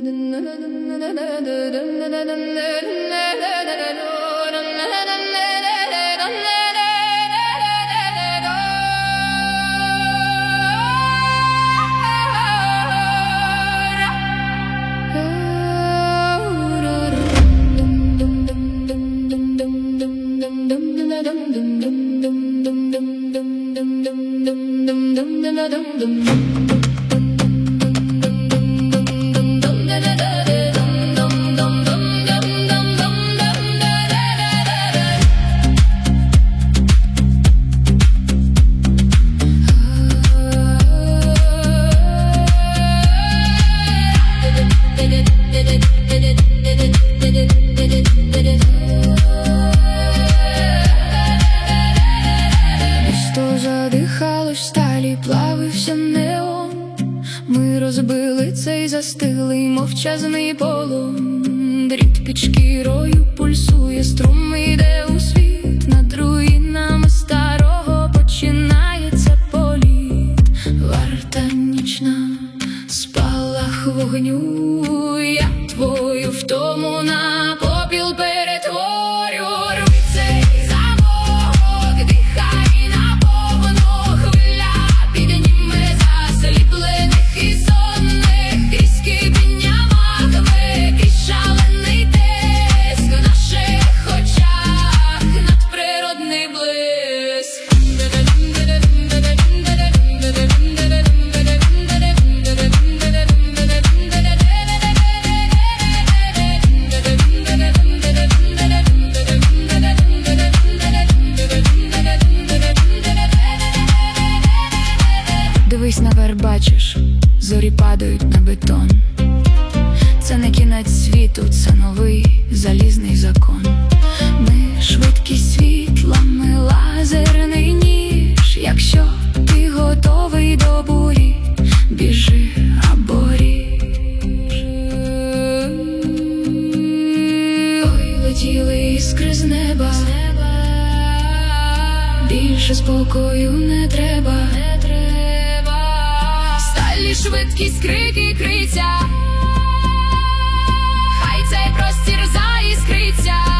Задихалось сталі, плавився неон. Ми розбили цей застиглий мовчазний полон. Дріт під шкірою пульсує, струм іде у світ. Над руїнами старого починається політ. Варта нічна, спалах вогню. Я твою втому на попіл перетворю. Рви цей замок, дихай наповну. Хвиля підніме засліплених і сонних. Крізь кипіння магми, крізь шалений тиск в наших очах, надприродний блиск. Дивись наверх, бачиш, зорі падають на бетон. Це не кінець світу, це новий залізний закон. Ми швидкість світла, ми лазерний ніж. Якщо ти готовий до бурі, біжи або ріж. Ой, летіли іскри з неба, більше спокою не треба. Сталі швидкість, крики, криця, хай цей простір заіскриться.